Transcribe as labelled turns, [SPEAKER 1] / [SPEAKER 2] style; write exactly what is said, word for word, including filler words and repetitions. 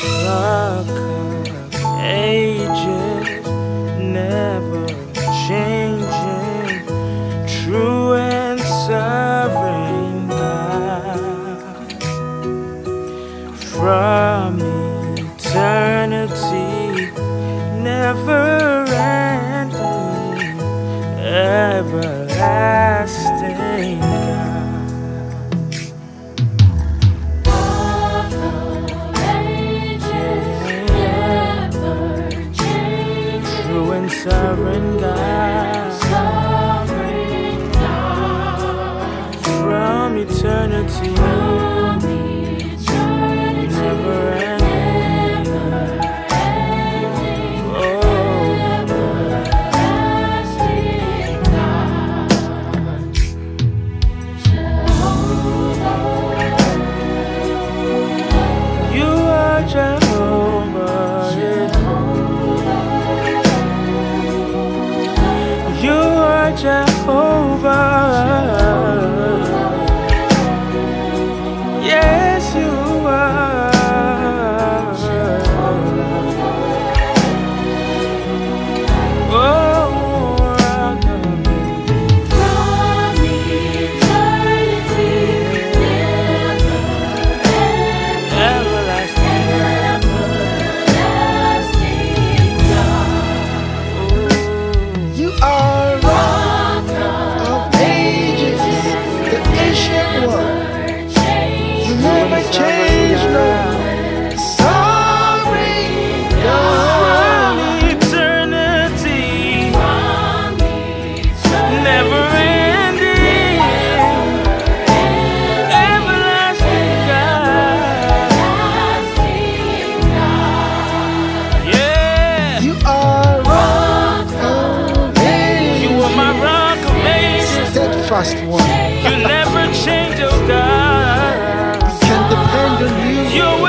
[SPEAKER 1] Rock of ages, never changing, true and sovereign God. From eternity, never ending, everlasting God. Sovereign God,
[SPEAKER 2] sovereign God,
[SPEAKER 1] from eternity,
[SPEAKER 2] from eternity,
[SPEAKER 1] never ending,
[SPEAKER 2] oh, everlasting God, Jehovah,
[SPEAKER 1] you are Jehovah, you are Jehovah. Yes, you are. Oh, rock of ages.
[SPEAKER 2] from eternity, never ending,
[SPEAKER 1] Everlasting.
[SPEAKER 2] everlasting God.
[SPEAKER 3] You are
[SPEAKER 2] Rock
[SPEAKER 3] of ages, the ancient one. You never change, no. Sovereign God.
[SPEAKER 1] From eternity,
[SPEAKER 2] From eternity,
[SPEAKER 1] never ending, everlasting God.
[SPEAKER 2] everlasting God.
[SPEAKER 1] Yeah,
[SPEAKER 3] You are
[SPEAKER 2] Rock
[SPEAKER 3] of ages,
[SPEAKER 1] you are my rock of ages.
[SPEAKER 3] steadfast one.
[SPEAKER 1] You never change, oh God.
[SPEAKER 3] Can depend on you.
[SPEAKER 1] You're